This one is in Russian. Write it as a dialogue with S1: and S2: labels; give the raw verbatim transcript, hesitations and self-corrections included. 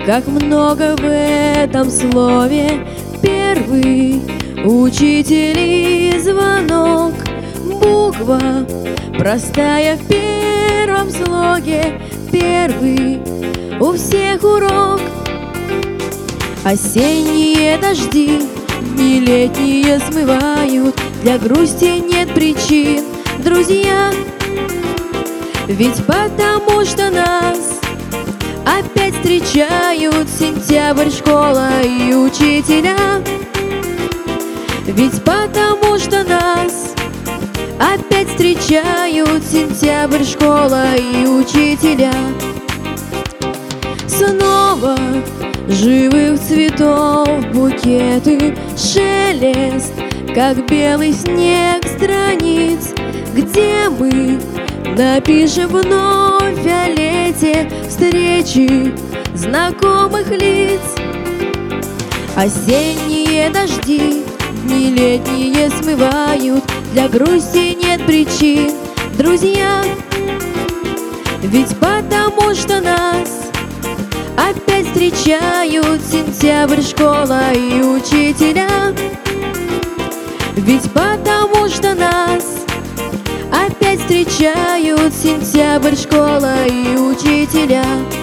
S1: Как много в этом слове первый, учитель и звонок. Буква простая в первом слоге, первый у всех урок. Осенние дожди, дни летние смывают, для грусти нет причин, друзья. Ведь потому что нас опять встречают сентябрь, школа и учителя. Ведь потому что нас опять встречают сентябрь, школа и учителя. Снова живых цветов букеты, шелест, как белый снег страниц, где мы напишем вновь о лете, встречи знакомых лиц. Осенние дожди, дни летние смывают, для грусти нет причин, друзья. Ведь потому что нас опять встречают сентябрь, школа и учителя. Ведь потому что нас опять встречают сентябрь, школа и учителя.